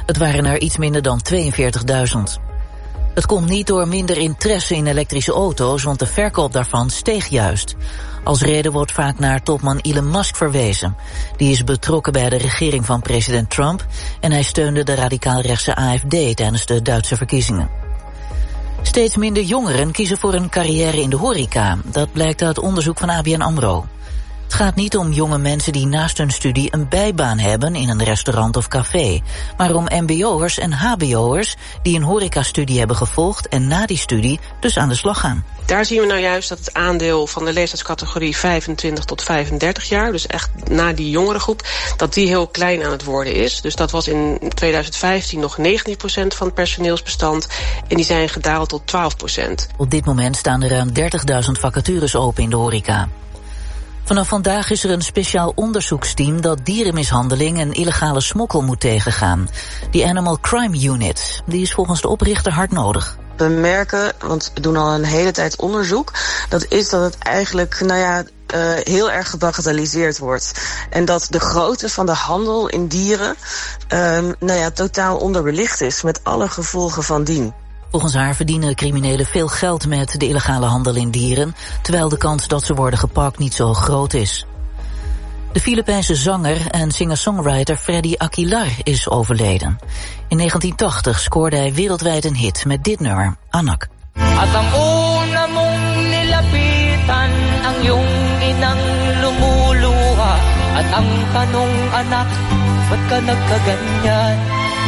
Het waren er iets minder dan 42.000. Het komt niet door minder interesse in elektrische auto's, want de verkoop daarvan steeg juist. Als reden wordt vaak naar topman Elon Musk verwezen. Die is betrokken bij de regering van president Trump en hij steunde de radicaal-rechtse AfD tijdens de Duitse verkiezingen. Steeds minder jongeren kiezen voor een carrière in de horeca. Dat blijkt uit onderzoek van ABN AMRO. Het gaat niet om jonge mensen die naast hun studie een bijbaan hebben in een restaurant of café, maar om mbo'ers en hbo'ers die een horecastudie hebben gevolgd en na die studie dus aan de slag gaan. Daar zien we nou juist dat het aandeel van de leeftijdscategorie 25 tot 35 jaar, dus echt na die jongere groep, dat die heel klein aan het worden is. Dus dat was in 2015 nog 19% van het personeelsbestand en die zijn gedaald tot 12%. Op dit moment staan er ruim 30.000 vacatures open in de horeca. Vanaf vandaag is er een speciaal onderzoeksteam dat dierenmishandeling en illegale smokkel moet tegengaan. Die Animal Crime Unit, die is volgens de oprichter hard nodig. We merken, want we doen al een hele tijd onderzoek, dat het eigenlijk, heel erg gebagatelliseerd wordt. En dat de grootte van de handel in dieren, totaal onderbelicht is, met alle gevolgen van dien. Volgens haar verdienen criminelen veel geld met de illegale handel in dieren, terwijl de kans dat ze worden gepakt niet zo groot is. De Filipijnse zanger en singer-songwriter Freddy Aguilar is overleden. In 1980 scoorde hij wereldwijd een hit met dit nummer, Anak. At ang una mong nilapitan, ang iyong inang lumuluha. At ang tanong, anak, ba't ka nagkaganyan?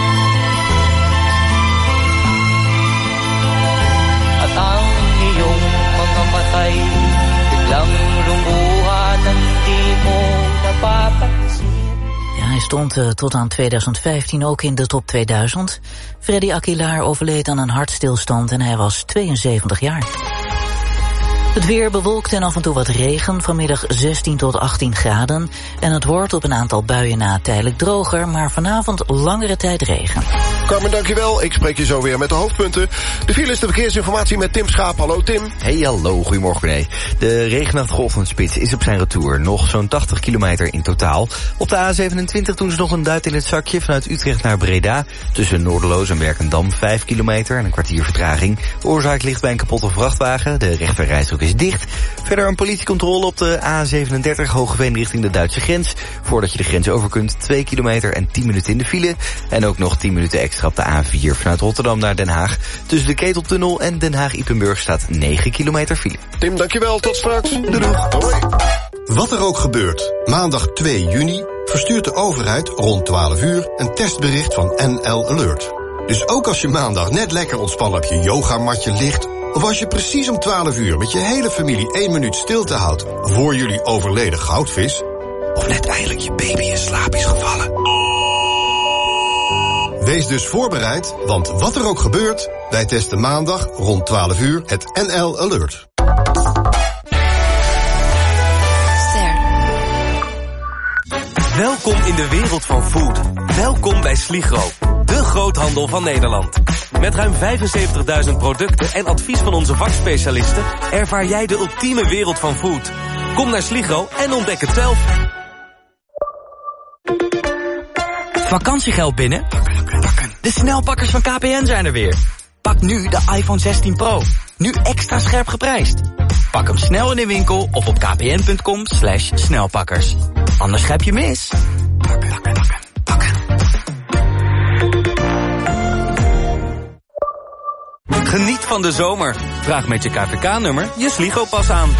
At ang iyong mga matay, biglang lumuha ng di mo napapansin. Ja, hij stond tot aan 2015 ook in de top 2000. Freddy Aguilar overleed aan een hartstilstand en hij was 72 jaar. Het weer bewolkt en af en toe wat regen, vanmiddag 16 tot 18 graden. En het wordt op een aantal buien na tijdelijk droger, maar vanavond langere tijd regen. Carmen, dankjewel. Ik spreek je zo weer met de hoofdpunten. De file is de verkeersinformatie met Tim Schaap. Hallo Tim. Hey, hallo, goedemorgen René. De regenachtige ochtendspits is op zijn retour. Nog zo'n 80 kilometer in totaal. Op de A27 doen ze nog een duit in het zakje vanuit Utrecht naar Breda. Tussen Noorderloos en Werkendam 5 kilometer en een kwartier vertraging. De oorzaak ligt bij een kapotte vrachtwagen. De rechterrijstrook is dicht. Verder een politiecontrole op de A37 Hogeveen richting de Duitse grens. Voordat je de grens over kunt, 2 kilometer en 10 minuten in de file. En ook nog 10 minuten extra op de A4 vanuit Rotterdam naar Den Haag. Tussen de Keteltunnel en Den Haag-Ipenburg staat 9 kilometer file. Tim, dankjewel. Tot straks. Doei. Hoi. Wat er ook gebeurt, maandag 2 juni verstuurt de overheid rond 12 uur een testbericht van NL Alert. Dus ook als je maandag net lekker ontspannen op je yogamatje ligt, of als je precies om 12 uur met je hele familie 1 minuut stilte houdt voor jullie overleden goudvis, of net eindelijk je baby in slaap is gevallen. Wees dus voorbereid, want wat er ook gebeurt, wij testen maandag rond 12 uur het NL Alert. Welkom in de wereld van food. Welkom bij Sligro, de groothandel van Nederland. Met ruim 75.000 producten en advies van onze vakspecialisten ervaar jij de ultieme wereld van food. Kom naar Sligro en ontdek het zelf. Vakantiegeld binnen? De snelpakkers van KPN zijn er weer. Pak nu de iPhone 16 Pro. Nu extra scherp geprijsd. Pak hem snel in de winkel of op kpn.com/snelpakkers. Anders grijp je mis. Pakken. Geniet van de zomer. Vraag met je KVK-nummer je Sligo-pas aan.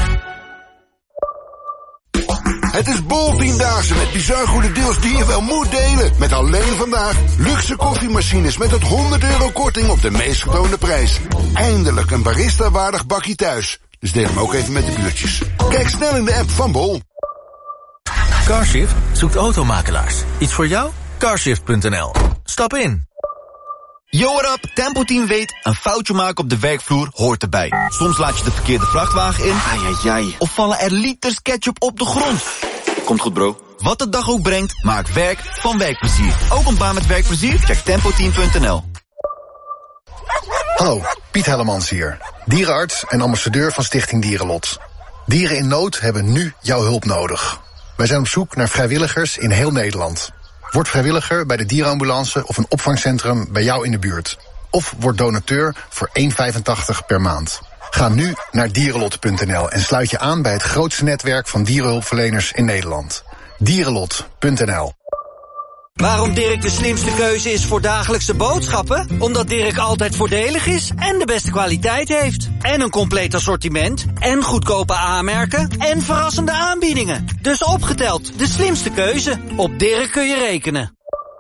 Het is bol-10-daagse met bizar goede deals die je wel moet delen. Met alleen vandaag luxe koffiemachines met tot €100 korting op de meest getoonde prijs. Eindelijk een barista-waardig bakje thuis. Dus deel hem ook even met de buurtjes. Kijk snel in de app van Bol. Carshift zoekt automakelaars. Iets voor jou? Carshift.nl. Stap in. Yo, what up? Tempo Team weet, een foutje maken op de werkvloer hoort erbij. Soms laat je de verkeerde vrachtwagen in. Ai. Of vallen er liters ketchup op de grond. Komt goed, bro. Wat de dag ook brengt, maak werk van werkplezier. Ook een baan met werkplezier? Check tempoteam.nl. Hallo, Piet Hellemans hier. Dierenarts en ambassadeur van Stichting Dierenlot. Dieren in nood hebben nu jouw hulp nodig. Wij zijn op zoek naar vrijwilligers in heel Nederland. Word vrijwilliger bij de dierenambulance of een opvangcentrum bij jou in de buurt. Of word donateur voor €1,85 per maand. Ga nu naar dierenlot.nl en sluit je aan bij het grootste netwerk van dierenhulpverleners in Nederland. Dierenlot.nl. Waarom Dirk de slimste keuze is voor dagelijkse boodschappen? Omdat Dirk altijd voordelig is en de beste kwaliteit heeft. En een compleet assortiment. En goedkope aanmerken. En verrassende aanbiedingen. Dus opgeteld, de slimste keuze. Op Dirk kun je rekenen.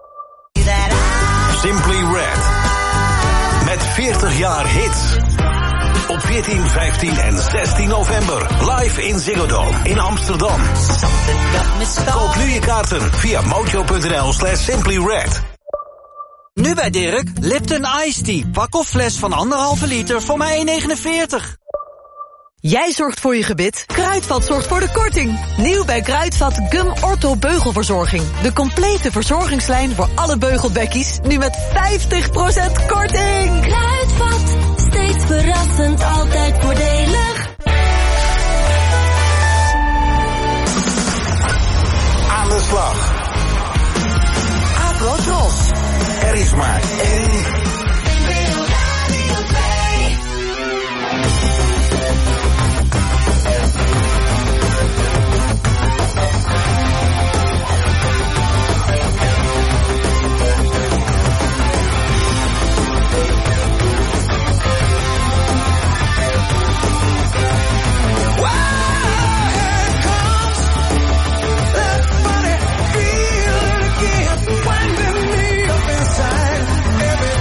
Simply Red. Met 40 jaar hits. Op 14, 15 en 16 november. Live in Ziggo Dome in Amsterdam. Koop nu je kaarten via mojo.nl/simplyred. Nu bij Dirk, Lipton Iced Tea. Pak of fles van 1,5 liter voor maar €1,49. Jij zorgt voor je gebit, Kruidvat zorgt voor de korting. Nieuw bij Kruidvat Gum Ortho Beugelverzorging. De complete verzorgingslijn voor alle beugelbekkies. Nu met 50% korting. Kruidvat, steeds verrassend, altijd voordelig. Aan de slag. Avrotros. Er is maar één. Winding me up inside every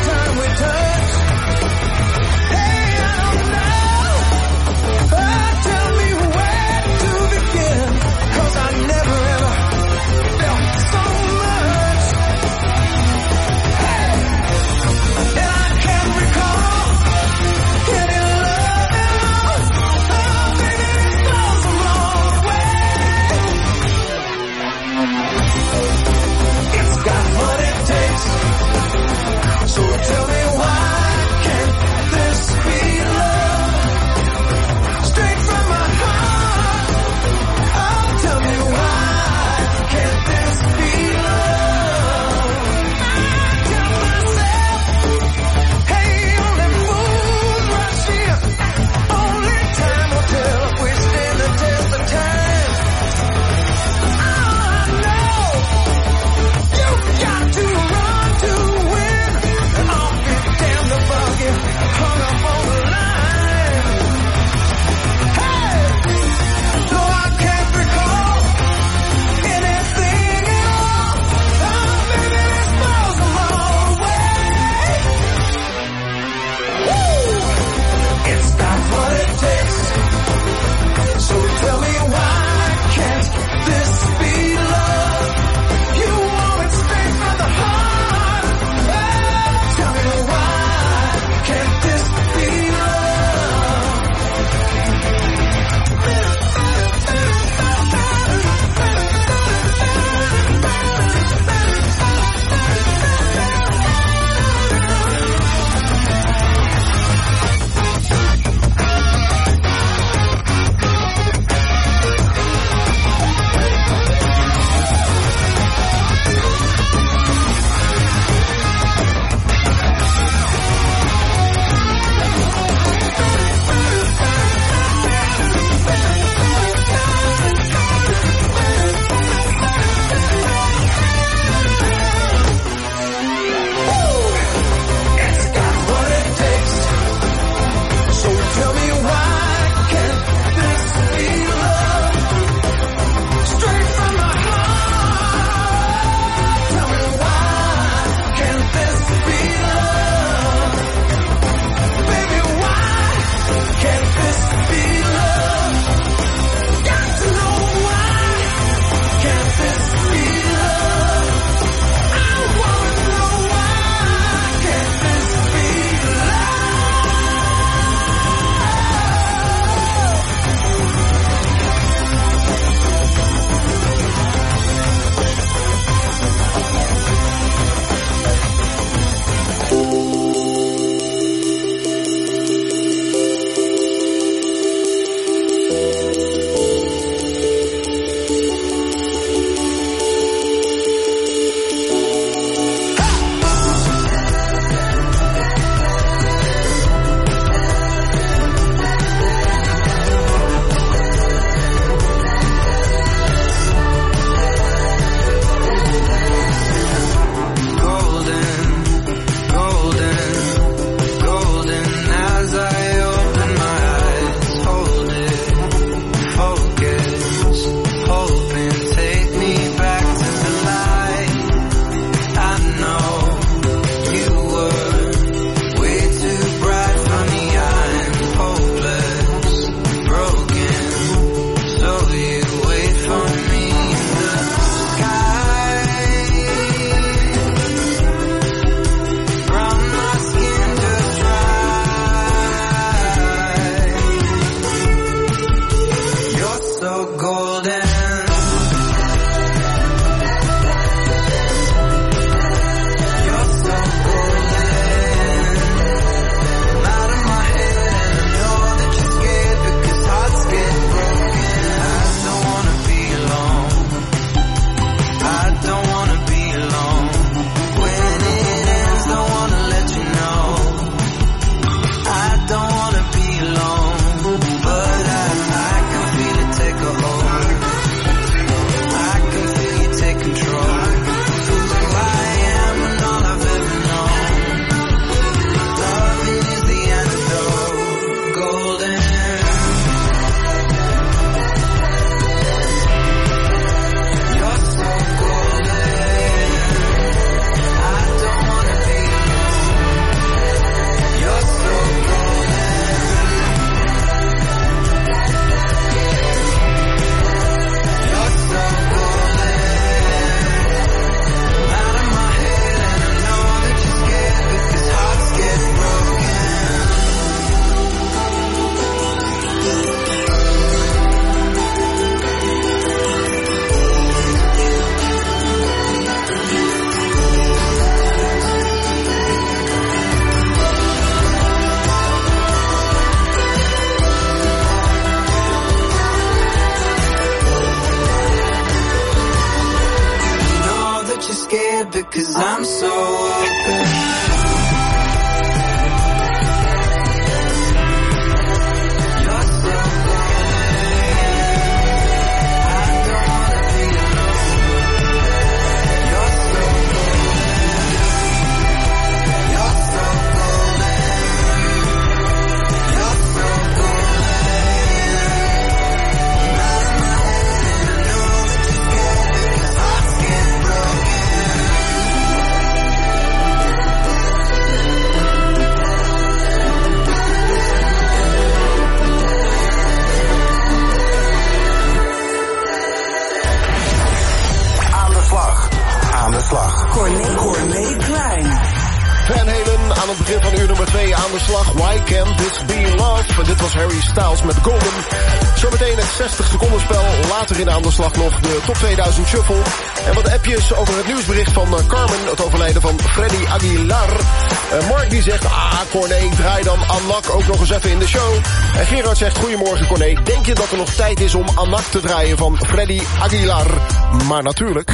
Corné Klein. Van Halen aan het begin van uur nummer 2 aan de slag. Why Can't This Be Love? Dit was Harry Styles met Golden. Zometeen het 60 seconden spel. Later in aan de slag nog de top 2000 shuffle. En wat appjes over het nieuwsbericht van Carmen. Het overlijden van Freddy Aguilar. Mark die zegt, Corné, draai dan Anak ook nog eens even in de show. En Gerard zegt, goedemorgen Corné. Denk je dat er nog tijd is om Anak te draaien van Freddy Aguilar? Maar natuurlijk...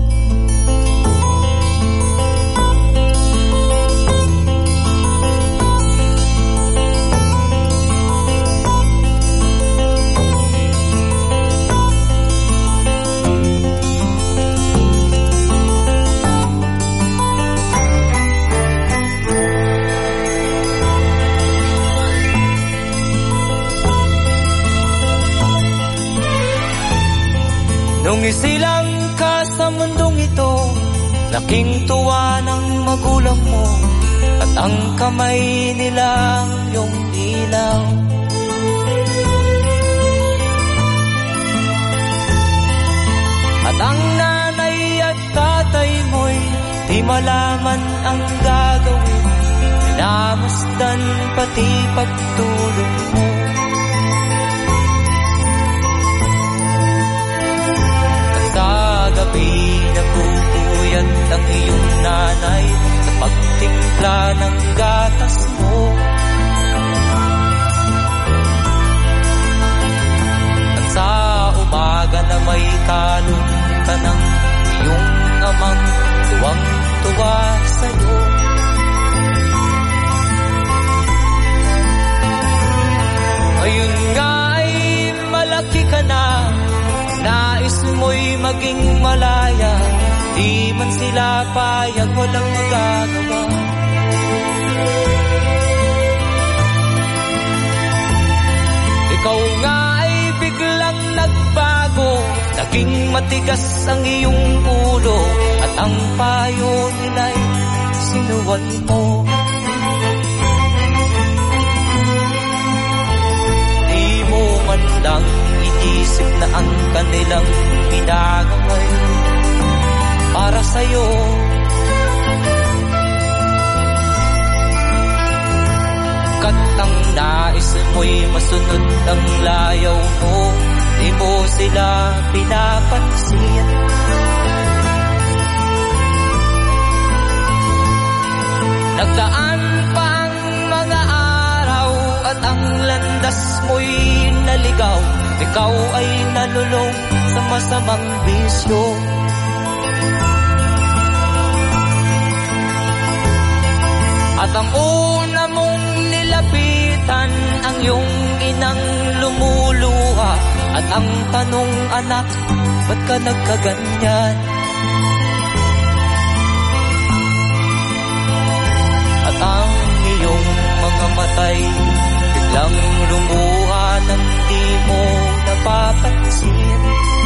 Nung isilang ka sa mundong ito, laking tuwa ng magulang mo, at ang kamay nila yung ilaw. At ang nanay at tatay mo'y di malaman ang gagawin, minamasdan pati pagtulong mo. Gabi nagpupuyat ang iyong nanay sa pagtimpla ng gatas mo. At sa umaga na may kalong ka ng iyong amang tuwang-tuwa sa'yo. Ngayon nga ay malaki ka na, nais mo'y maging malaya, di man sila payag, walang magagawa. Ikaw nga ay biglang nagbago, naging matigas ang iyong ulo, at ang payo nila'y sinuwan mo. Di mo man lang isip na ang kanilang ginagaway para sa'yo. Kat ang nais mo'y masunod ang layaw mo, di mo sila pinapansin. Nagdaan pa ang mga araw at ang landas mo'y naligaw, ikaw ay nalulong sa masamang bisyo. At ang una mong nilapitan, ang iyong inang lumuluha, at ang tanong, anak, ba't ka nagkaganyan? At ang iyong mga matay biglang lumuha nang di mo napapansin.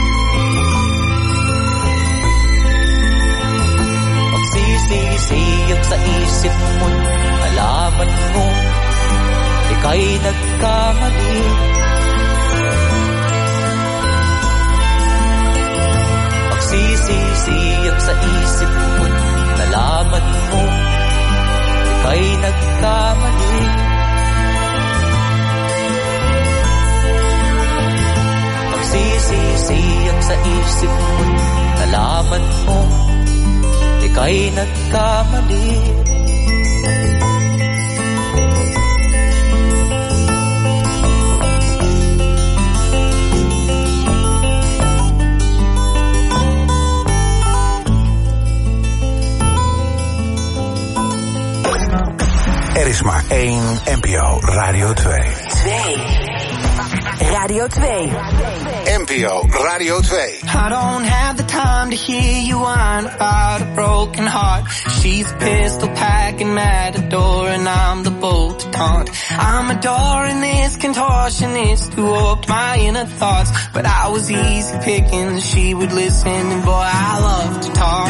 Magsisisiyag sa isip mo, alaman mo, ika'y nagkamali. Magsisisiyag sa isip mo, alaman mo, ika'y nagkamali. Magsisisiyag sa isip mo, nalaman mo, ika'y nagkamali. Er is maar één NPO Radio 2. Radio 2. NPO Radio 2. I don't have the time to hear you whine about a broken heart. She's a pistol packing matador and I'm the bull to taunt. I'm adoring this contortionist who warped my inner thoughts. But I was easy picking, she would listen and boy I love to talk.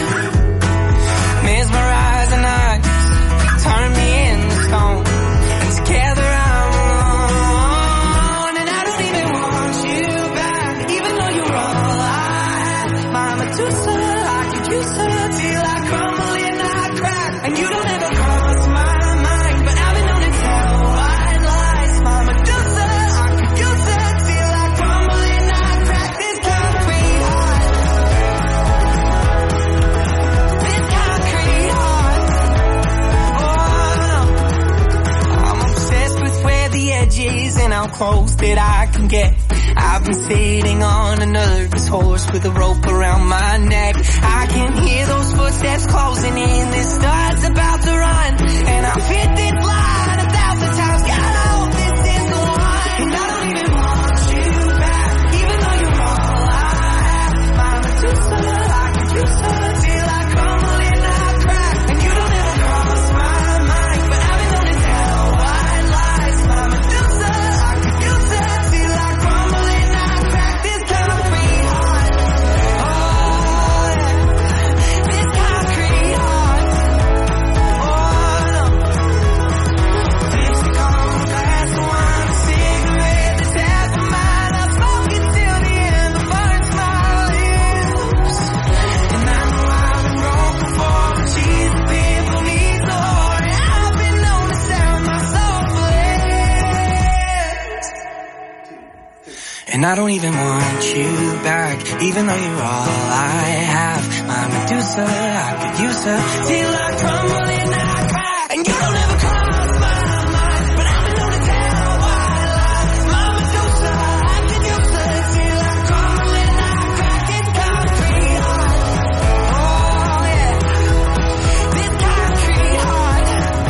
Mesmerizing eyes turn me into stone. And together I'm alone. And I don't even want you back, even though you're all I have. My Medusa, I could use her till I crumble and I crack. And you don't ever cross my mind, but I've been known to tell white lies. My Medusa, I could use her till I crumble and I crack. This concrete heart, this concrete heart. I'm obsessed with where the edge is and how close that I can get. I've been sitting on a nervous horse with a rope around my neck. I can hear those footsteps closing in. This star's about to run, and I've hit this line 1,000 times. God, I hope this is the one. And I don't even want you back, even though you're all I have. My Medusa, I can use her till I crumble and I crack. And you don't ever cross my mind, but I've been known to tell white lies. My Medusa, I can use her till I crumble and I crack. This concrete heart, oh yeah, this concrete heart, oh no. Lipstick on a glass of wine, a cigarette that's half a mile. I smoke it till the end, it burns my lips. And I know I've been broken for, but she's the people needs the whore. And I've been known to sell my soul for less. And I don't even want you back, even though you're all I have. My Medusa, I could use her till I crumble and I crack. And you don't ever cross my mind, but I've been known to tell white lies. My Medusa, I could use her till I crumble and I crack. This concrete heart, oh yeah, this concrete heart,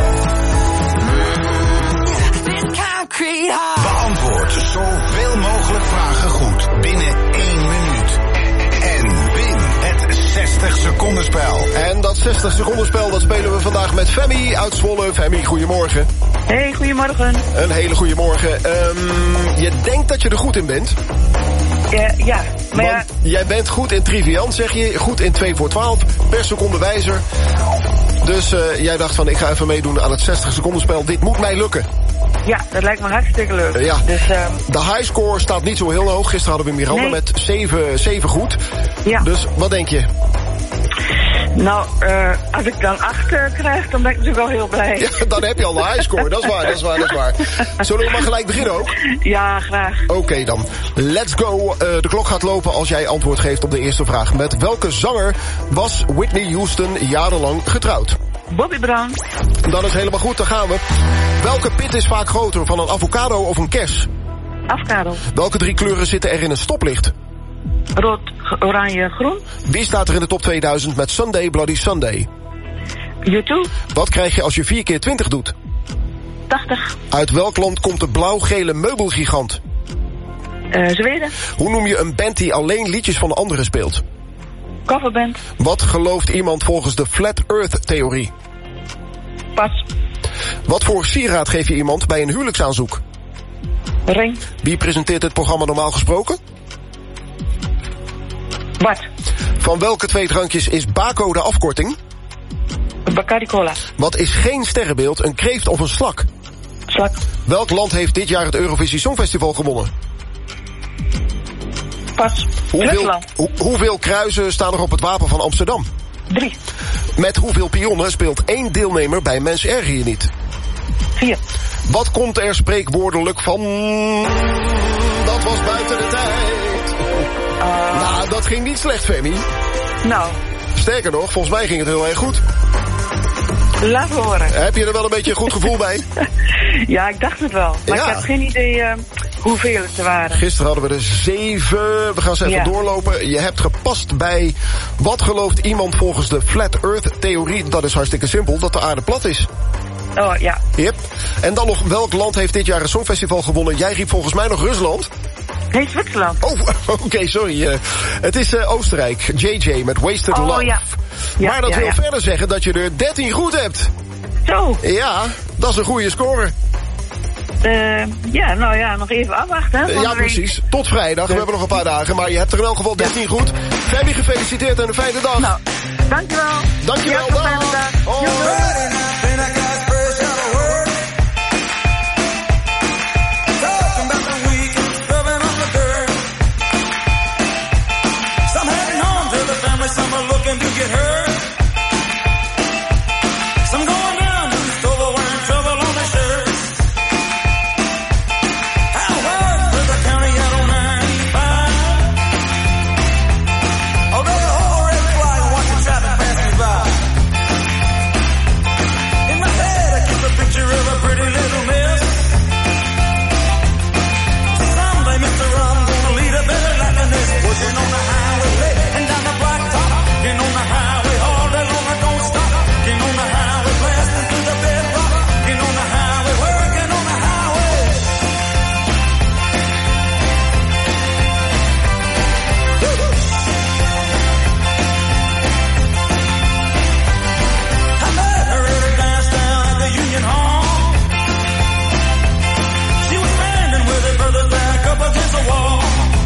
this concrete heart. Beantwoord zoveel mogelijk vragen goed binnen 1 minuut. En win het 60 seconden spel. En dat 60 seconden spel dat spelen we vandaag met Femi uit Zwolle. Femi, goedemorgen. Hey, goedemorgen. Een hele goede morgen. Je denkt dat je er goed in bent? Ja, maar ja. Want jij bent goed in Triviant, zeg je. Goed in 2 voor 12. Per seconde wijzer. Dus jij dacht van, ik ga even meedoen aan het 60 seconden spel. Dit moet mij lukken. Ja, dat lijkt me hartstikke leuk. Ja. Dus, de highscore staat niet zo heel hoog. Gisteren hadden we Miranda met 7 goed. Ja. Dus wat denk je? Nou, als ik dan 8 krijg, dan ben ik natuurlijk wel heel blij. Ja, dan heb je al de highscore. Dat is waar. Zullen we maar gelijk beginnen ook? Ja, graag. Oké dan. Let's go. De klok gaat lopen als jij antwoord geeft op de eerste vraag. Met welke zanger was Whitney Houston jarenlang getrouwd? Bobby Brown. Dat is helemaal goed, dan gaan we. Welke pit is vaak groter, van een avocado of een kers? Avocado. Welke 3 kleuren zitten er in een stoplicht? Rood, oranje, groen. Wie staat er in de top 2000 met Sunday Bloody Sunday? U2. Wat krijg je als je 4 keer 20 doet? 80. Uit welk land komt de blauw-gele meubelgigant? Zweden. Hoe noem je een band die alleen liedjes van anderen speelt? Coverband. Wat gelooft iemand volgens de Flat Earth-theorie? Pas. Wat voor sieraad geef je iemand bij een huwelijksaanzoek? Ring. Wie presenteert het programma Normaal Gesproken? Bart. Van welke 2 drankjes is Baco de afkorting? Bacardi Cola. Wat is geen sterrenbeeld, een kreeft of een slak? Slak. Welk land heeft dit jaar het Eurovisie Songfestival gewonnen? Pas. Hoeveel kruisen staan er op het wapen van Amsterdam? 3. Met hoeveel pionnen speelt 1 deelnemer bij Mens Erger Je Niet? 4. Wat komt er spreekwoordelijk van? Dat was buiten de tijd. Nou, dat ging niet slecht, Femi. Nou. Sterker nog, volgens mij ging het heel erg goed. Laat horen. Heb je er wel een beetje een goed gevoel bij? Ja, ik dacht het wel. Maar ik heb geen idee hoeveel het er waren. Gisteren hadden we er 7. We gaan ze even doorlopen. Je hebt gepast bij... Wat gelooft iemand volgens de Flat Earth theorie? Dat is hartstikke simpel, dat de aarde plat is. Oh, ja. Yep. En dan nog, welk land heeft dit jaar een Songfestival gewonnen? Jij riep volgens mij nog Rusland. Nee, Zwitserland. Oh, oké, sorry. Het is Oostenrijk. JJ met Wasted Love. Ja. Maar dat wil verder zeggen dat je er 13 goed hebt. Zo. Ja, dat is een goede score. Nog even afwachten. Ja, precies. Tot vrijdag. We hebben nog een paar dagen. Maar je hebt er in elk geval 13 goed. Femi, gefeliciteerd en een fijne dag. Nou, dankjewel. Dankjewel. Ja, fijne dag. Some are looking to get hurt. Some going down to the store wearing trouble on their shirts. How hard for the county out on 95? Oh, there's a whole red flag watching traffic pass me by. In my head I keep a picture of a pretty little miss. Someday, Mr. I'm gonna lead a better life than this. Working on the highway and down the block. Getting on the highway all day long, I don't stop. Getting on the highway, blasting through the bedrock. Getting on the highway, working on the highway. I met her at a dance down at the Union Hall. She was standing with her brother back up against the wall.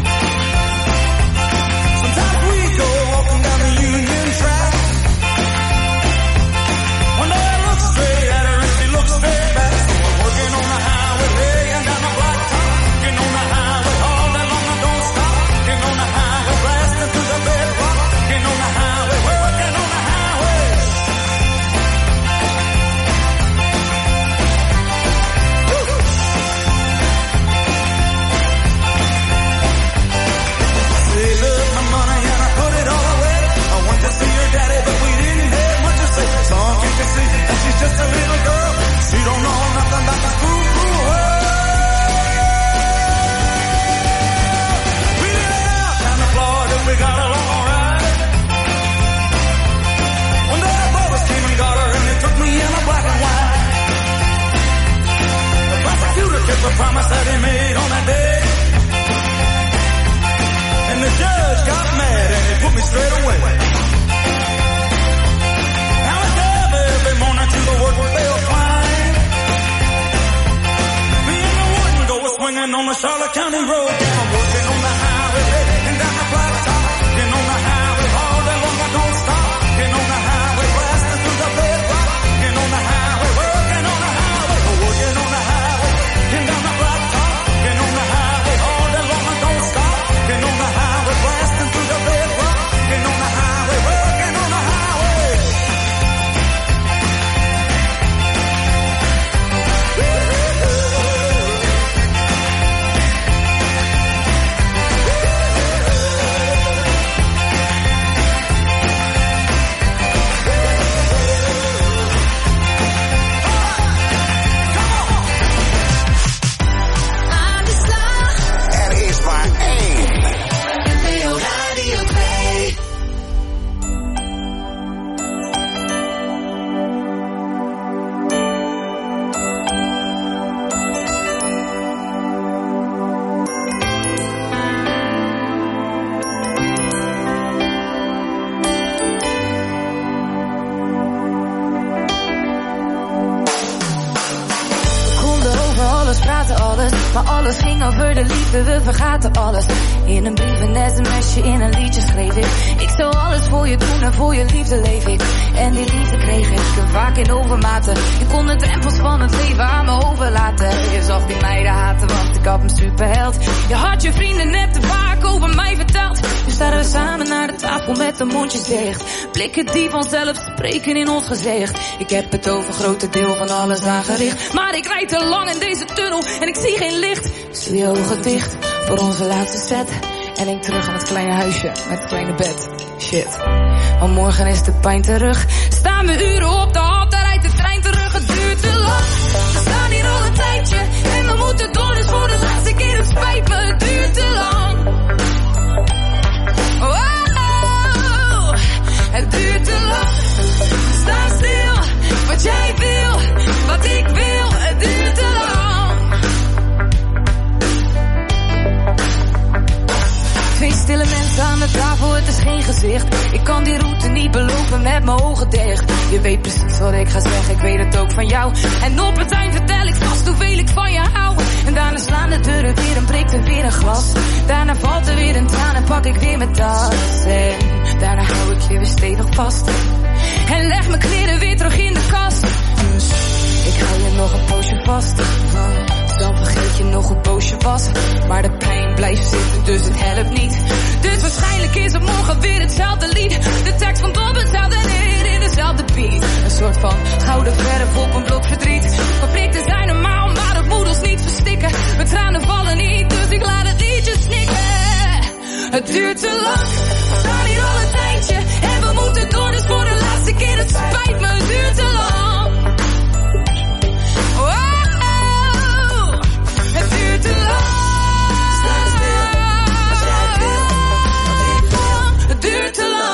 Sometimes we go walking down the Union track. One day I look straight at her and she looks straight back. So I'm working on the highway, laying down the blacktop. Getting on the highway all day long, I don't stop. Getting on the highway, blasting through the bedrock. Getting on the highway, working on the highway. Saved up my money and I put it all away. I went to see her daddy, but we didn't have much to say. Some you can see that she's just a little girl. She don't know nothing about the cruel world. We did it out down the Florida, we got along alright. One day our brothers came and got her, and they took me in a black and white. The prosecutor kept the promise that he made on that day. And the judge got mad and he put me straight away. Now I drive every morning to the work they'll find. Me and the wooden go swinging on the Charlotte County Road. Yeah, I'm working on the highway and down the blacktop. Getting on the highway all day long, I don't stop. Getting on the highway, blasting through the bedrock. Getting on the highway, working on the highway. Working on the highway, getting down the blacktop. Getting on the highway all day long, I don't stop. Getting on the highway, blasting through the bedrock. Getting on the highway, working on the highway. Maar alles ging over de liefde, we vergaten alles. In een brief, een sms'je, in een liedje schreef ik. Ik zou alles voor je doen en voor je liefde leef ik. En die liefde kreeg ik vaak in overmaten. Je kon de drempels van het leven aan me overlaten. Je zag die meiden haten, want ik had een superheld. Je had je vrienden net te vaak over mij verteld. Nu staan we samen naar de tafel met de mondjes dicht. Blikken die vanzelf spreken in ons gezicht. Ik heb het over grote deel van alles aangericht. Maar ik rijd te lang in deze tunnel en ik zie geen licht. Dus doe je ogen dicht voor onze laatste set. En denk terug aan het kleine huisje met het kleine bed. Shit, want morgen is de pijn terug. Staan we uren op de hal, daar rijdt de trein terug. Het duurt te lang, we staan hier al een tijdje. En we moeten door, dus voor de laatste keer, het spijt me. Het duurt te lang. Oh, het duurt te lang. Sta stil, wat jij wil, wat gezicht. Ik kan die route niet beloven met mijn ogen dicht. Je weet precies wat ik ga zeggen, ik weet het ook van jou. En op het eind vertel ik vast hoeveel ik van je hou. En daarna slaan de deuren weer en breekt er weer een glas. Daarna valt er weer een traan en pak ik weer mijn tas. En daarna hou ik je weer stevig vast. En leg mijn kleren weer terug in de kast. Dus ik hou je nog een poosje vast. Dan vergeet je nog hoe boos je was. Maar de pijn blijft zitten, dus het helpt niet. Dus waarschijnlijk is het morgen weer hetzelfde lied. De tekst komt op hetzelfde neer in dezelfde beat. Een soort van gouden verf op een blok verdriet. Conflicten zijn normaal, maar dat moet ons niet verstikken. Mijn tranen vallen niet, dus ik laat het liedje snikken. Het duurt te lang, we staan hier al een tijdje. En we moeten door, dus voor de laatste keer, het spijt me, het duurt te lang. Het duurt te lang. Sta stil, als jij wil, wat ik wil. Het duurt te lang.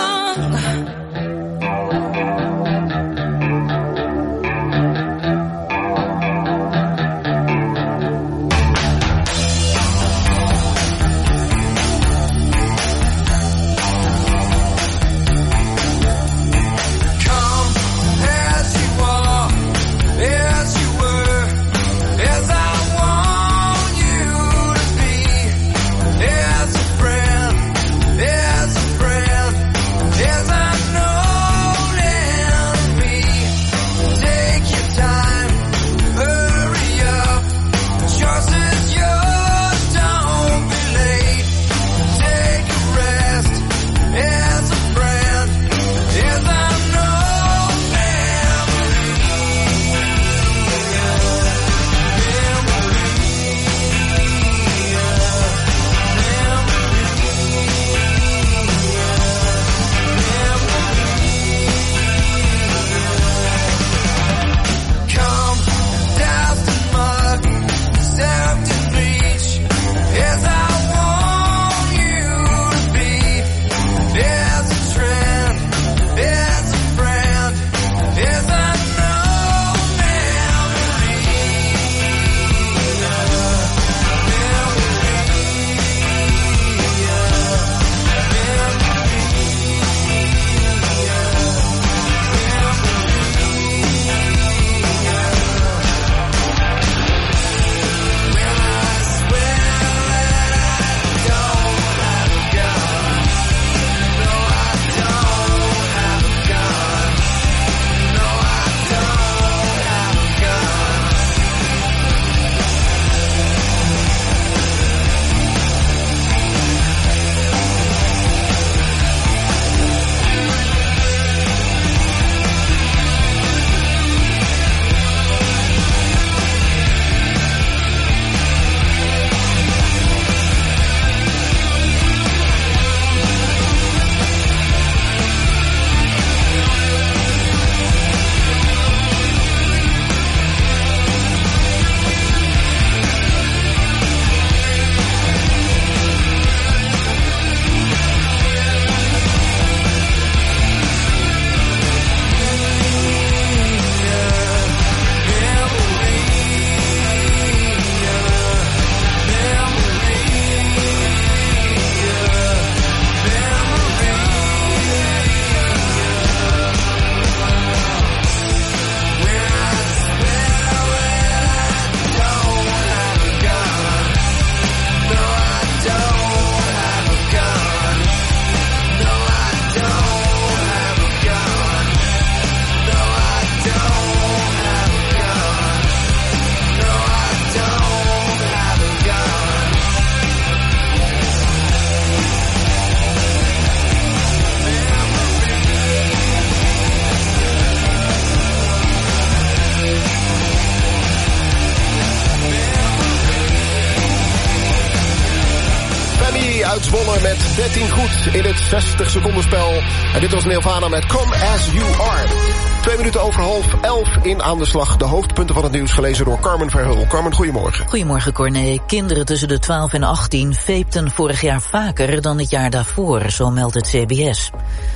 uit Zwolle met 13 goed in het 60 secondenspel. En dit was Nirvana met Come As You Are. 2 minuten over 10:30 in Aan de Slag. De hoofdpunten van het nieuws gelezen door Carmen Verheul. Carmen, goedemorgen. Goedemorgen, Corné. Kinderen tussen de 12 en 18 veepten vorig jaar vaker dan het jaar daarvoor, zo meldt het CBS.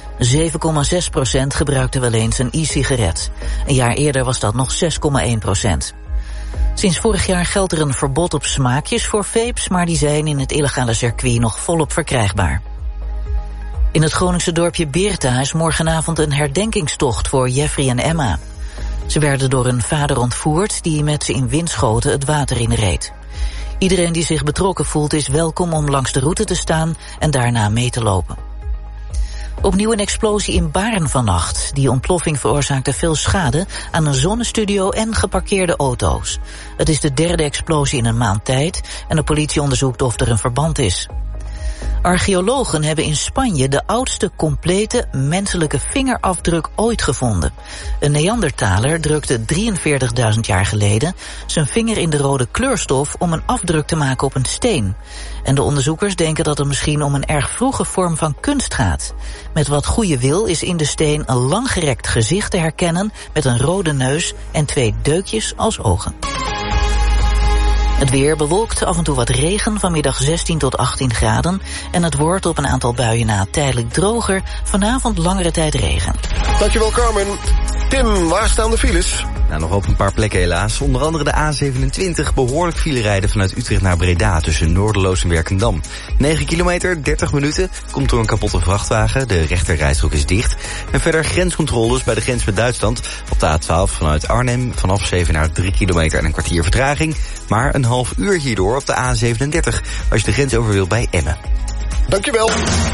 7,6% gebruikte wel eens een e-sigaret. Een jaar eerder was dat nog 6,1%. Sinds vorig jaar geldt er een verbod op smaakjes voor vapes, maar die zijn in het illegale circuit nog volop verkrijgbaar. In het Groningse dorpje Beerta is morgenavond een herdenkingstocht voor Jeffrey en Emma. Ze werden door hun vader ontvoerd die met ze in Winschoten het water in reed. Iedereen die zich betrokken voelt is welkom om langs de route te staan en daarna mee te lopen. Opnieuw een explosie in Baarn vannacht. Die ontploffing veroorzaakte veel schade aan een zonnestudio en geparkeerde auto's. Het is de derde explosie in een maand tijd en de politie onderzoekt of er een verband is. Archeologen hebben in Spanje de oudste complete menselijke vingerafdruk ooit gevonden. Een Neandertaler drukte 43.000 jaar geleden zijn vinger in de rode kleurstof om een afdruk te maken op een steen. En de onderzoekers denken dat het misschien om een erg vroege vorm van kunst gaat. Met wat goede wil is in de steen een langgerekt gezicht te herkennen met een rode neus en 2 deukjes als ogen. Het weer bewolkt, af en toe wat regen, vanmiddag 16 tot 18 graden. En het wordt op een aantal buien na tijdelijk droger. Vanavond langere tijd regen. Dankjewel Carmen. Tim, waar staan de files? Nou, nog op een paar plekken helaas. Onder andere de A27 behoorlijk file rijden vanuit Utrecht naar Breda tussen Noorderloos en Werkendam. 9 kilometer, 30 minuten, komt door een kapotte vrachtwagen. De rechterrijstrook is dicht. En verder grenscontroles bij de grens met Duitsland. Op de A12 vanuit Arnhem vanaf 7 naar 3 kilometer en een kwartier vertraging. Maar een half uur hierdoor op de A37 als je de grens over wilt bij Emmen. Dankjewel.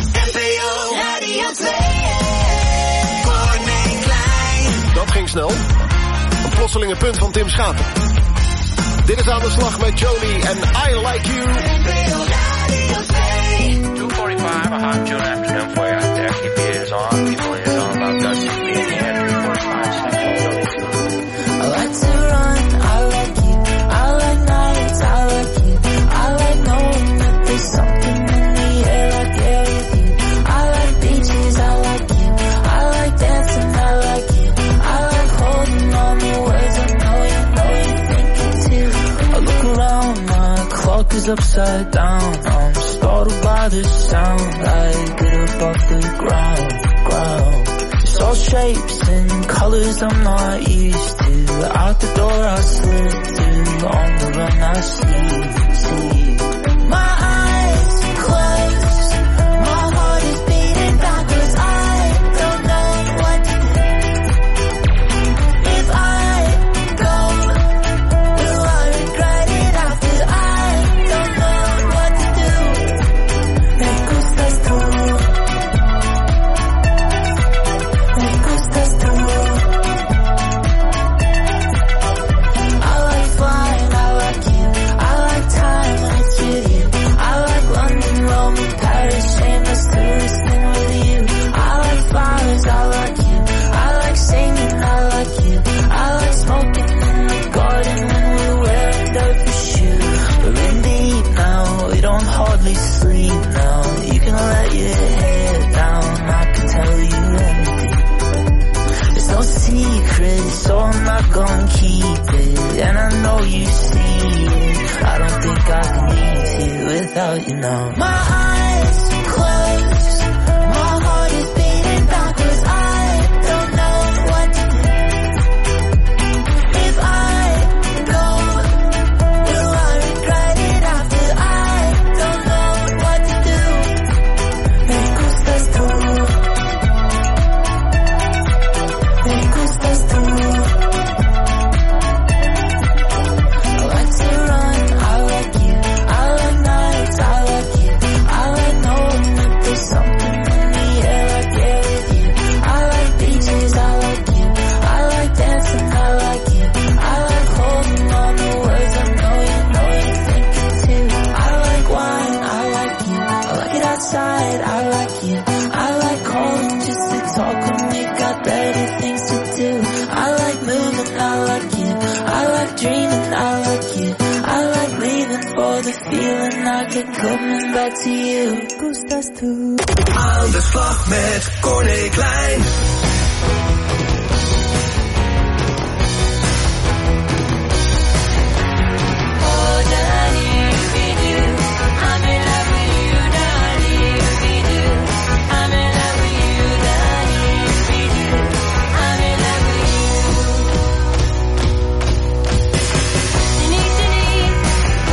Dat ging snel. Een plotselinge punt van Tim Schapen. Dit is Aan de Slag met Joni en I Like You. 2:45, a hot June afternoon for you out there. Keep your ears on, people ears on. About Dusty B in the air, 2:45 seconds. I like to run, I like you. I like nights, I like you. I like knowing that there's something in the air like air with you. I like beaches, I like you. I like dancing, I like you. I like holding on the words I know you're thinking too. I look around, my clock is upside down. I'm startled by the sound, I get up off the ground. It's all shapes and colors I'm not used to. Out the door I slip through, on the run I see. My eyes closed, my heart is beating backwards. I don't know what to do. If I go, will I regret it after? I don't know what to do. Me gustas tú. Me gustas tú. I like flying, I like you. I like time when it's with you. I like London, Rome, and Paris, shameless touristing with you. I like flowers, I like you. I like singing, I like you. I like smoking in the garden when we're wearing dirty shoes. We're in deep now, we don't hardly sleep now. You can let your hair down, I can tell you anything. There's no secret, so I'm not gonna keep it. And I know you see it. I don't think I can leave here without you now. My eyes closed, my heart is beating backwards. I don't know what to do. If I go, will I regret it after? I don't know what to do. Me gustas tú. Me gustas tú. I like to run, I like you. I like nights, I like you. I like knowing that there's something in the air like air with you. I like beaches, I like you. I like dancing, I like you. I like holding on to words I know you're thinking too. I like wine, I like you. I like it outside, I like you. I like calling just to talk when we got better things to do. I like moving, I like you. I like dreaming, I like you. I like leaving for the feeling I get coming back to you. Gustas tú. Aan de slag met Corné Klein.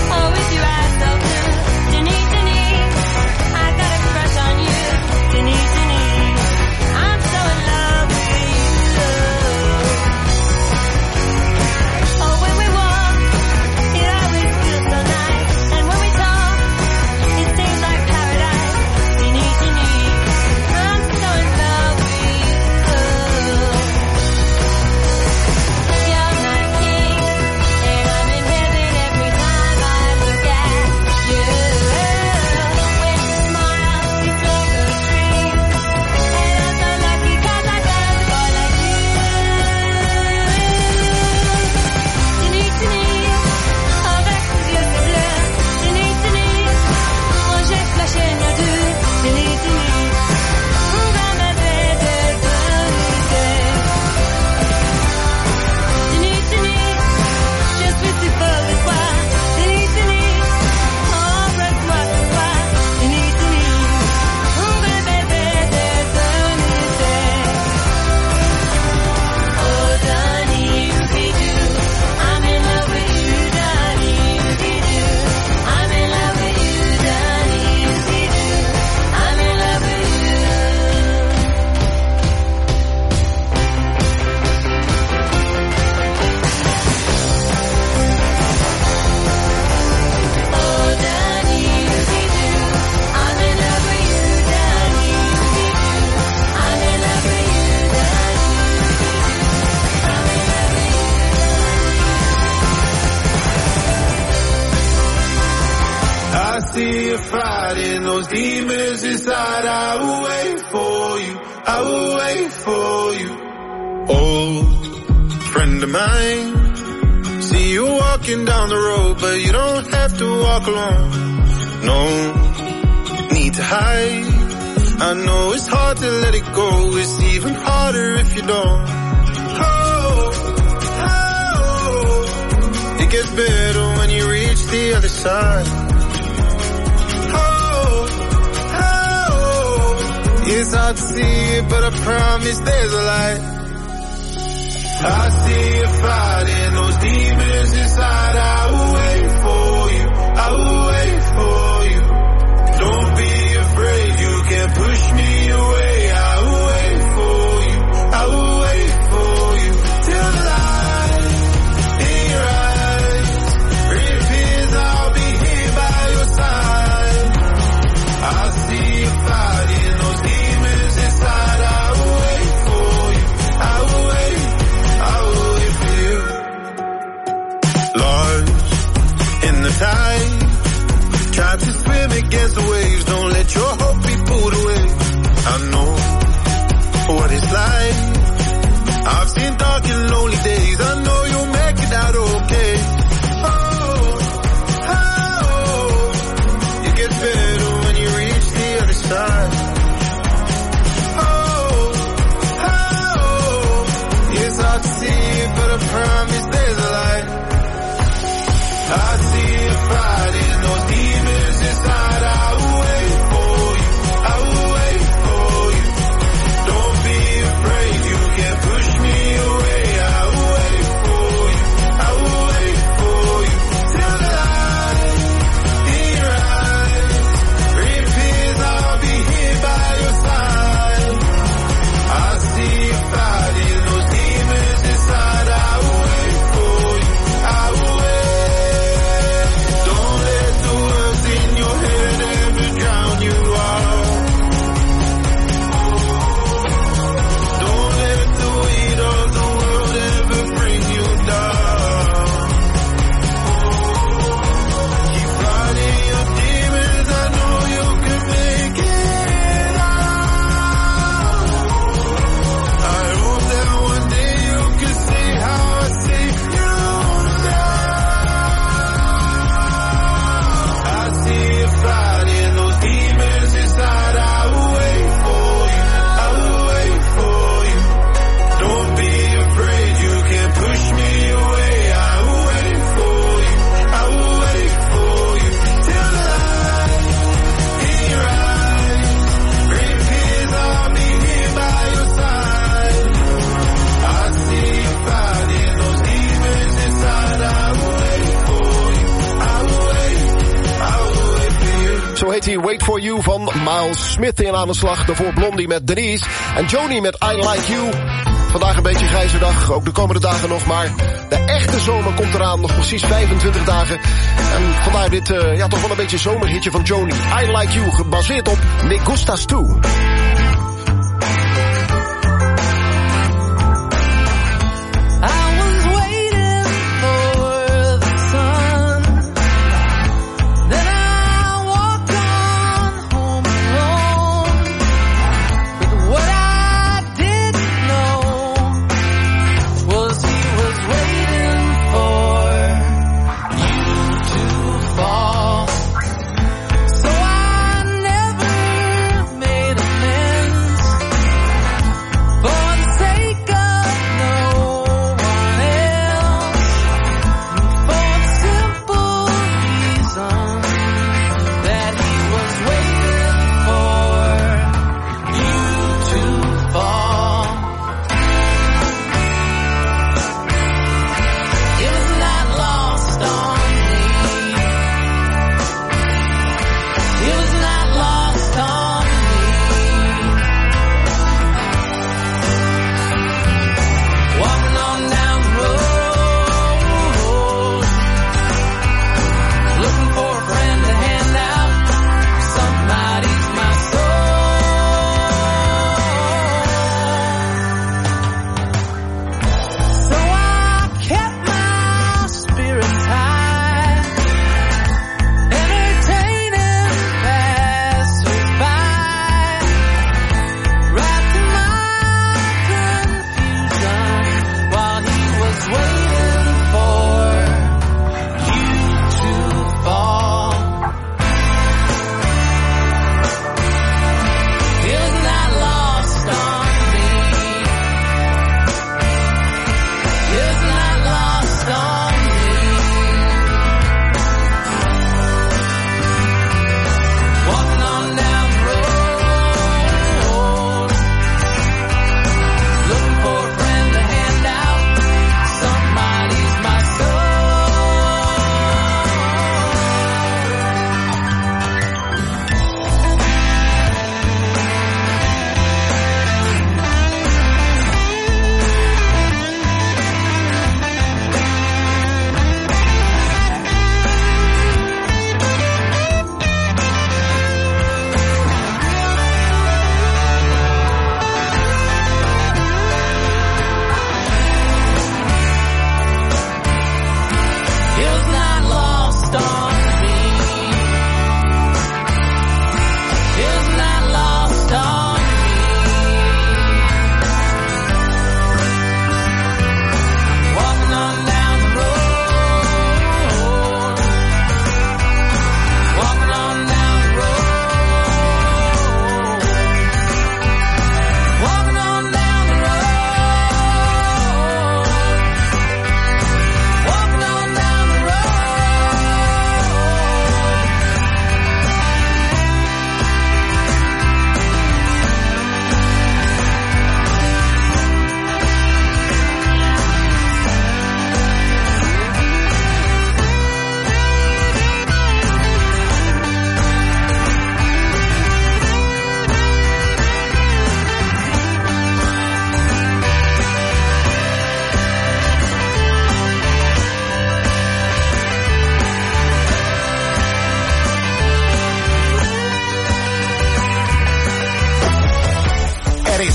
Denise, see you fighting those demons inside. I will wait for you. I will wait for you. Old friend of mine, see you walking down the road, but you don't have to walk alone. No need to hide. I know it's hard to let it go. It's even harder if you don't. Oh, oh, it gets better when you reach the other side. Oh, oh, it's hard to see it, but I promise there's a light. I see you fighting those demons inside. I will wait for you. I will wait for you. Don't be afraid, you can't push me away. I will wait for you. I will wait for you till the light in your eyes reappears. I'll be here by your side. I see you fighting those demons inside. I will wait for you. I will wait. I will wait for you. Lost in the tide, try to swim against the waves. Don't let your hope be pulled away. I know what it's like. I've seen dark and lonely days. I know you'll make it out okay. Oh, oh, it gets better when you reach the other side. Oh, oh, it's hard to see, but I promise there's a light. I see you fighting those demons inside. I will wait for you. I will wait for you. Don't be afraid, you can't push me away. I will wait for you. I will wait for you till the light in your eyes reappears. I'll be here by your side. I see you fighting those demons inside. I will wait for you. I will wait. Don't let the words in your head ever drown you out. Don't let the weight of the world ever bring you down. Keep fighting your demons. I know you can make it out. I hope that one day you can see how I see you now. I see you fighting those demons inside. I will wait for you. I will wait for you. Don't be afraid, you can't push me away. I will wait for you. I will wait for you till the light in your eyes reappears. I'll be here by your side. I see you fighting those demons inside. I will wait for you. I will wait. I will wait for you. Zo heet hij Wait For You van Miles Smith in aan de slag. Daarvoor Blondie met Denise en Joni met I Like You. Vandaag een beetje grijze dag, ook de komende dagen nog, maar de echte zomer komt eraan, nog precies 25 dagen. En vandaar dit toch wel een beetje zomerhitje van Joni. I Like You, gebaseerd op Me Gustas Tu. I was waiting for the sun. Then I walked on home alone. But what I didn't know was he was waiting for you to fall. So I never made a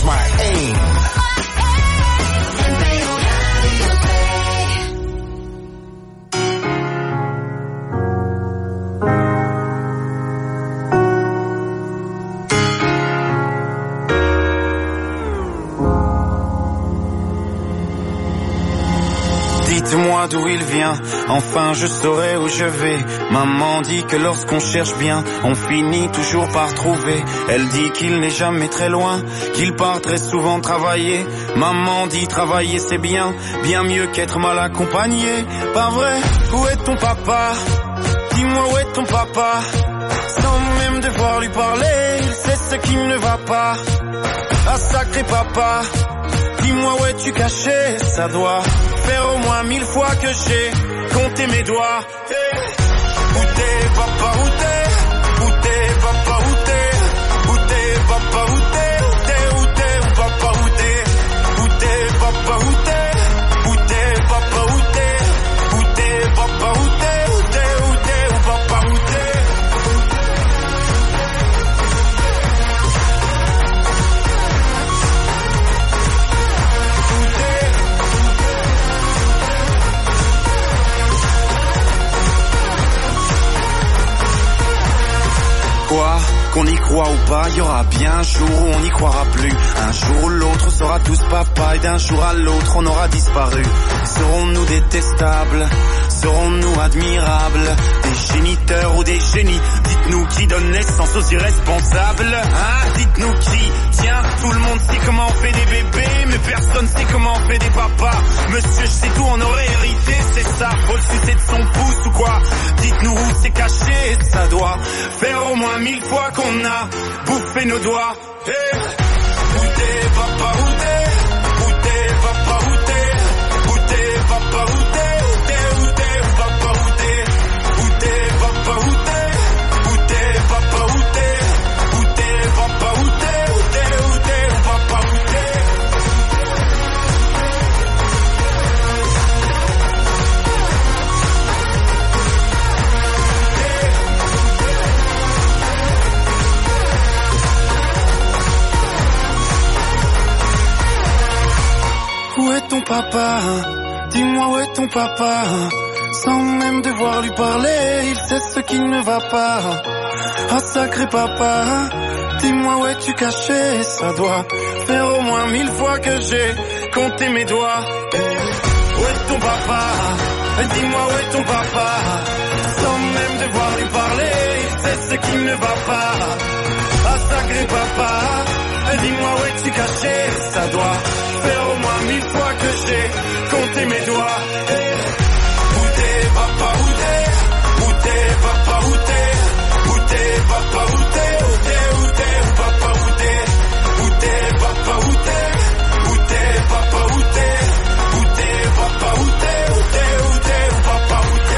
maar één. Dites-moi d'où il vient, enfin je saurai où je vais. Maman dit que lorsqu'on cherche bien, on finit toujours par trouver. Elle dit qu'il n'est jamais très loin, qu'il part très souvent travailler. Maman dit travailler c'est bien, bien mieux qu'être mal accompagné. Pas vrai? Où est ton papa? Dis-moi où est ton papa? Sans même devoir lui parler, il sait ce qui ne va pas. Ah sacré papa, dis-moi où es-tu caché? Ça doit faire au moins 1000 fois que j'ai compté mes doigts. Hey. Où t'es papa, où t'es? Où t'es papa, où t'es? Où t'es papa, où t'es? Où t'es, où t'es, où papa, où t'es? Où t'es papa, où t'es? Où t'es papa, où t'es? Où t'es papa, où t'es? Où t'es, où t'es, où papa, où t'es? Quoi? Qu'on y croit ou pas, y aura bien un jour où on n'y croira plus. Un jour ou l'autre, on sera tous papa et d'un jour à l'autre, on aura disparu. Serons-nous détestables? Serons-nous admirables? Des géniteurs ou des génies? Dites-nous qui donne naissance aux irresponsables. Hein? Dites-nous qui? Tiens, tout le monde sait comment on fait des bébés, mais personne sait comment on fait des papas. Monsieur, je sais tout, on aurait hérité, c'est ça. Faut le sucer de son pouce ou quoi? Dites-nous où c'est caché, ça doit faire au moins 1000 fois qu'on a bouffé nos doigts. Hey. Où t'es papa, où t'es? Où t'es papa, où t'es? Où t'es papa, où t'es? Où t'es, où t'es, où papa, où t'es? Où t'es papa, où t'es? Où t'es papa, où t'es? Où t'es papa, où t'es? Où t'es, où t'es, où papa, où t'es? Où est ton papa? Dis-moi où est ton papa? Sans même devoir lui parler, il sait ce qui ne va pas. Ah sacré papa, dis-moi où es-tu caché? Ça doit faire au moins 1000 fois que j'ai compté mes doigts. Où est ton papa? Dis-moi où est ton papa? Sans même devoir lui parler, il sait ce qui ne va pas. Ah sacré papa, dis-moi où es-tu caché? Ça doit faire au moins 1000 fois que j'ai compté mes doigts. Hey. Où t'es papa, où t'es? Où t'es papa, où t'es? Où t'es papa, où t'es? Où t'es, où t'es, où papa, où t'es? Où t'es papa, où t'es? Où t'es papa, où t'es? Où t'es papa, où t'es? Où t'es, où t'es, où papa, où t'es?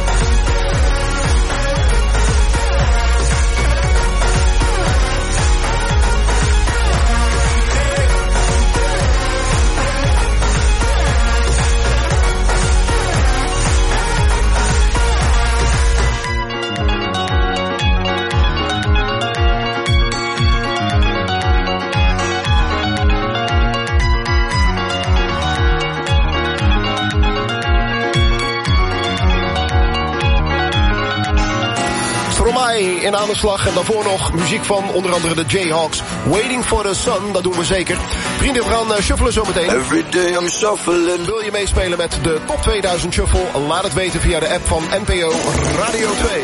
In aan de slag en daarvoor nog muziek van onder andere de Jayhawks. Waiting for the Sun, dat doen we zeker. Vrienden, we gaan shuffelen zometeen. Every day I'm shuffling. Wil je meespelen met de Top 2000 Shuffle? Laat het weten via de app van NPO Radio 2.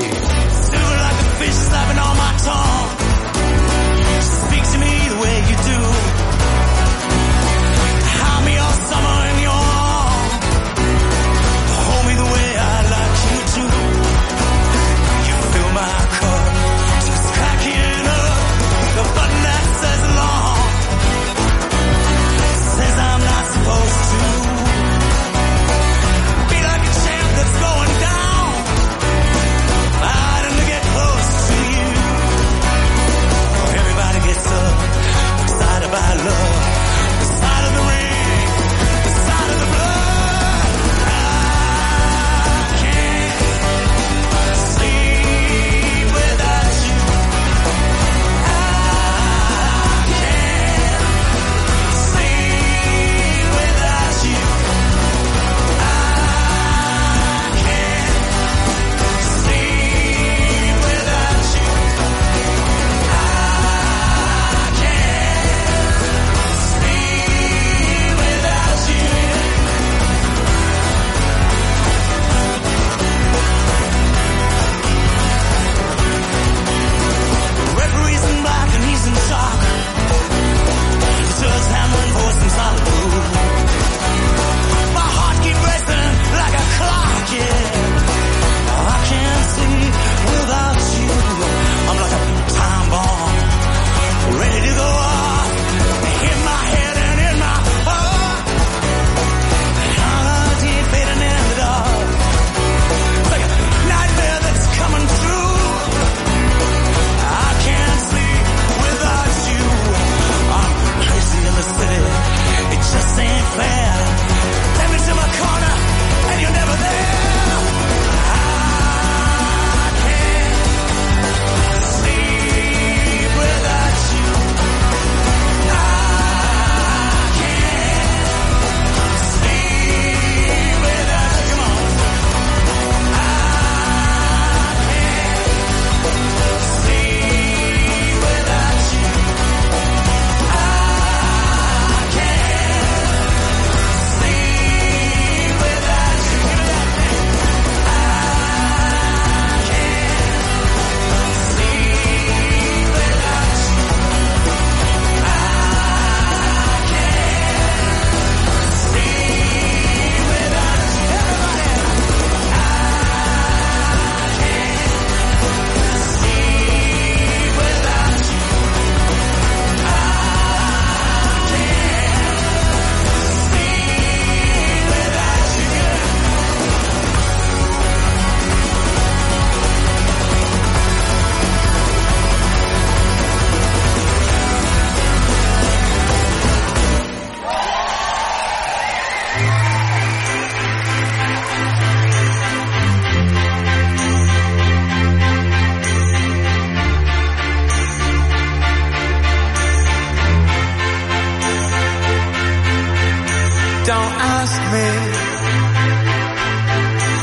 About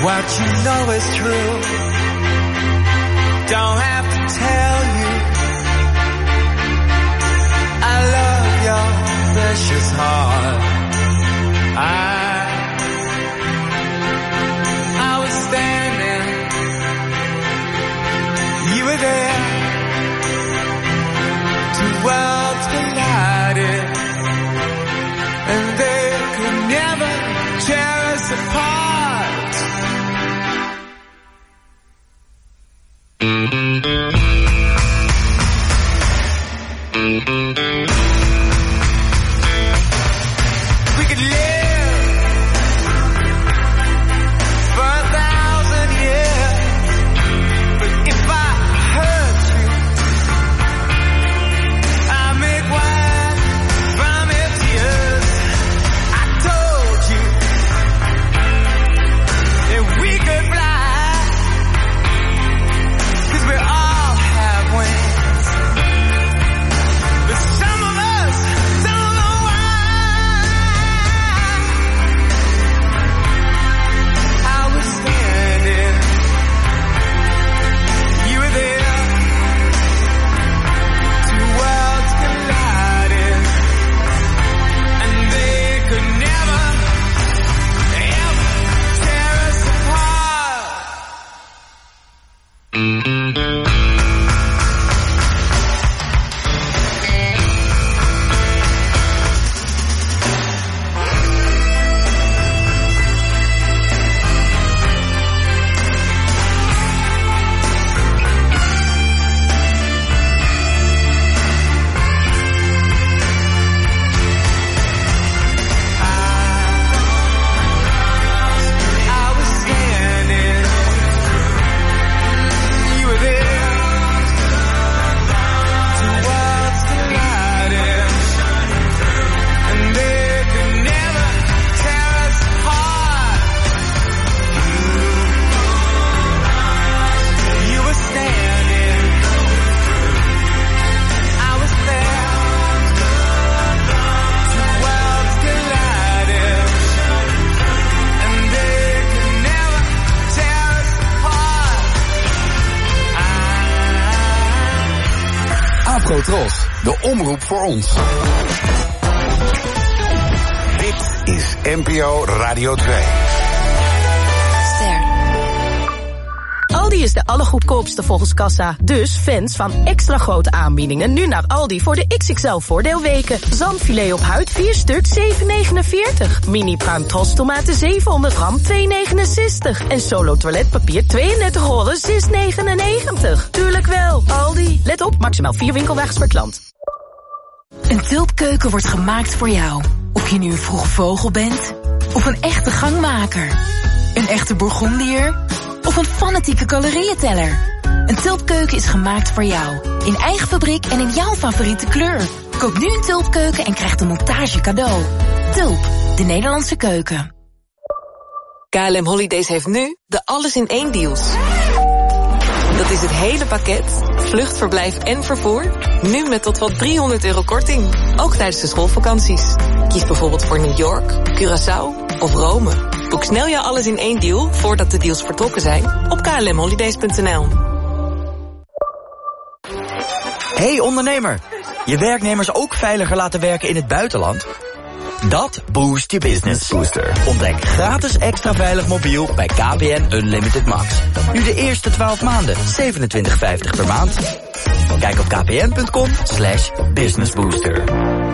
what you know is true. Don't have to tell you I love your precious heart. I was standing, you were there. Two worlds collided, and they could never tear us apart. We could live for 1,000 years, but if I hurt you, I make wine from your tears. I told you that we could fly, 'cause we all have wings, but some of us don't know why. I was standing, you were there. Two worlds collided, and they could never, ever tear us apart. I was standing, you were there. Two worlds collided, and they could never tear us apart. You were standing, I was there. Two worlds collided, and they could never tear us apart. Afrotros, de omroep voor ons. Dit is NPO Radio 2. Aldi is de allergoedkoopste volgens kassa. Dus fans van extra grote aanbiedingen nu naar Aldi voor de XXL voordeelweken. Zalmfilet op huid 4 stuk 7,49. Mini pruim tomaten 700 gram 2,69. En Solo toiletpapier 32 rollen 6,99. Tuurlijk wel, Aldi. Let op, maximaal 4 winkelwagens per klant. Een tulpkeuken wordt gemaakt voor jou. Of je nu een vroege vogel bent, of een echte gangmaker. Een echte Bourgondier, of een fanatieke calorieënteller. Een tulpkeuken is gemaakt voor jou. In eigen fabriek en in jouw favoriete kleur. Koop nu een tulpkeuken en krijg de montage cadeau. Tulp, de Nederlandse keuken. KLM Holidays heeft nu de alles-in-één deals. Dat is het hele pakket, vluchtverblijf en vervoer. Nu met tot wel €300 korting. Ook tijdens de schoolvakanties. Kies bijvoorbeeld voor New York, Curaçao of Rome. Boek snel jouw alles-in-één deal voordat de deals vertrokken zijn op klmholidays.nl. Hey ondernemer, je werknemers ook veiliger laten werken in het buitenland? Dat boost je business. Booster. Ontdek gratis extra veilig mobiel bij KPN Unlimited Max. Nu de eerste 12 maanden, $27,50 per maand. Kijk op kpn.com/businessbooster.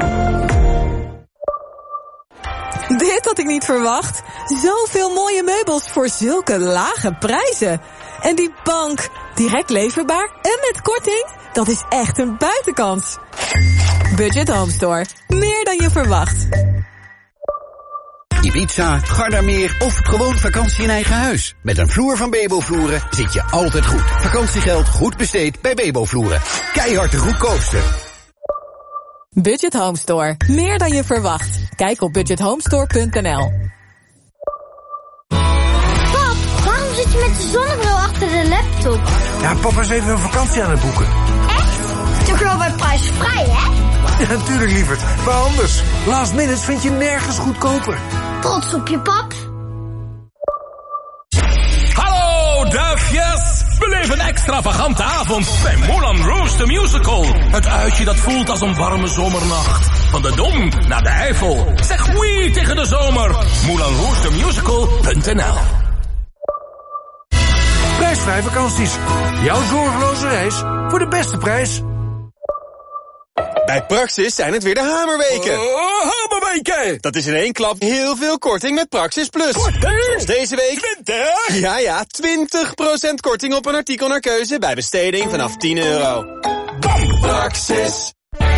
Dit had ik niet verwacht. Zoveel mooie meubels voor zulke lage prijzen. En die bank, direct leverbaar en met korting, dat is echt een buitenkans. Budget Home Store, meer dan je verwacht. Ibiza, Gardameer of gewoon vakantie in eigen huis. Met een vloer van Bebo Vloeren zit je altijd goed. Vakantiegeld goed besteed bij Bebo Vloeren. Keihard de goedkoopste. Budget Home Store, meer dan je verwacht. Kijk op budgethomestore.nl. Pap, waarom zit je met de zonnebril achter de laptop? Ja, papa is even een vakantie aan het boeken. Echt? Toch wel bij prijsvrij, hè? Ja, natuurlijk lieverd. Maar anders. Last minute vind je nergens goedkoper. Trots op je pap. Beleef een extravagante avond bij Moulin Rouge the Musical. Het uitje dat voelt als een warme zomernacht. Van de Dom naar de Eifel. Zeg oui tegen de zomer. MoulinRougeTheMusical.nl. Prijsvrij vakanties. Jouw zorgeloze reis voor de beste prijs. Bij Praxis zijn het weer de hamerweken. Hamerweken! Dat is in één klap heel veel korting met Praxis Plus. Korting? Deze week 20? Ja, 20% korting op een artikel naar keuze bij besteding vanaf €10. Praxis.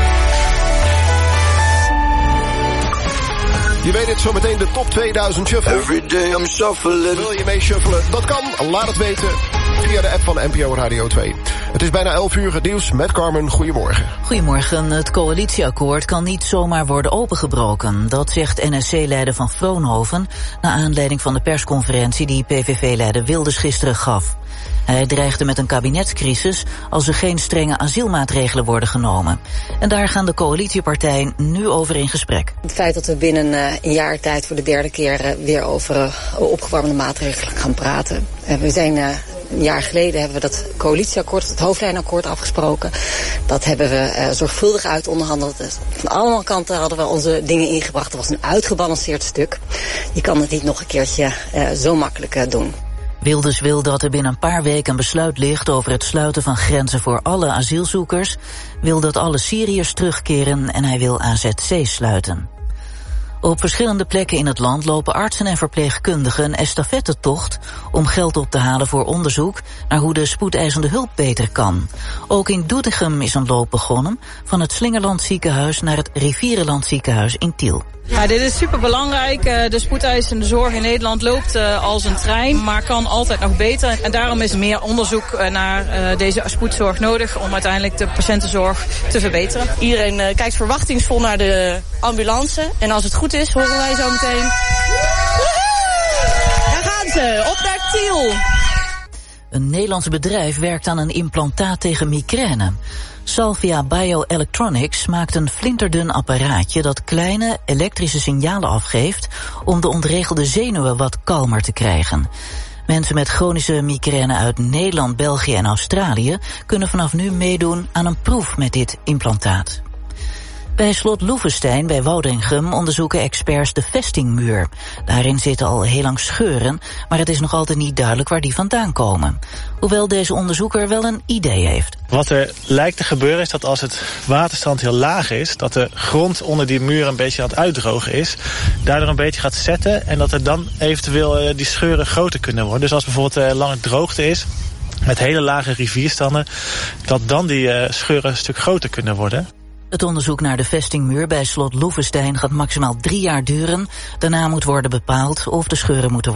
Je weet het, zometeen de top 2000 shuffle. Every day I'm shuffling. Wil je mee shuffelen? Dat kan. Laat het weten via de app van NPO Radio 2. Het is bijna 11 uur, het nieuws met Carmen. Goedemorgen. Goedemorgen. Het coalitieakkoord kan niet zomaar worden opengebroken. Dat zegt NSC-leider Van Vroonhoven na aanleiding van de persconferentie die PVV-leider Wilders gisteren gaf. Hij dreigde met een kabinetscrisis als er geen strenge asielmaatregelen worden genomen. En daar gaan de coalitiepartijen nu over in gesprek. Het feit dat we binnen een jaar tijd voor de derde keer weer over opgewarmde maatregelen gaan praten. We zijn een jaar geleden hebben we dat coalitieakkoord, het hoofdlijnakkoord afgesproken. Dat hebben we zorgvuldig uitonderhandeld. Van allemaal kanten hadden we onze dingen ingebracht. Het was een uitgebalanceerd stuk. Je kan het niet nog een keertje zo makkelijk doen. Wilders wil dat er binnen een paar weken een besluit ligt over het sluiten van grenzen voor alle asielzoekers, wil dat alle Syriërs terugkeren en hij wil AZC's sluiten. Op verschillende plekken in het land lopen artsen en verpleegkundigen een estafettetocht om geld op te halen voor onderzoek naar hoe de spoedeisende hulp beter kan. Ook in Doetinchem is een loop begonnen, van het Slingerland ziekenhuis naar het Rivierenland ziekenhuis in Tiel. Ja, dit is superbelangrijk. De spoedeisende zorg in Nederland loopt als een trein, maar kan altijd nog beter. En daarom is meer onderzoek naar deze spoedzorg nodig om uiteindelijk de patiëntenzorg te verbeteren. Iedereen kijkt verwachtingsvol naar de ambulance. En als het goed is, horen wij zo meteen... Daar gaan ze, op naar Tiel. Een Nederlands bedrijf werkt aan een implantaat tegen migraine. Salvia Bioelectronics maakt een flinterdun apparaatje dat kleine elektrische signalen afgeeft om de ontregelde zenuwen wat kalmer te krijgen. Mensen met chronische migraine uit Nederland, België en Australië kunnen vanaf nu meedoen aan een proef met dit implantaat. Bij slot Loevestein bij Woudrichem onderzoeken experts de vestingmuur. Daarin zitten al heel lang scheuren, maar het is nog altijd niet duidelijk waar die vandaan komen. Hoewel deze onderzoeker wel een idee heeft. Wat er lijkt te gebeuren is dat als het waterstand heel laag is, dat de grond onder die muur een beetje aan het uitdrogen is, daardoor een beetje gaat zetten en dat er dan eventueel die scheuren groter kunnen worden. Dus als bijvoorbeeld lange droogte is, met hele lage rivierstanden, dat dan die scheuren een stuk groter kunnen worden. Het onderzoek naar de vestingmuur bij slot Loevestein gaat maximaal 3 jaar duren. Daarna moet worden bepaald of de scheuren moeten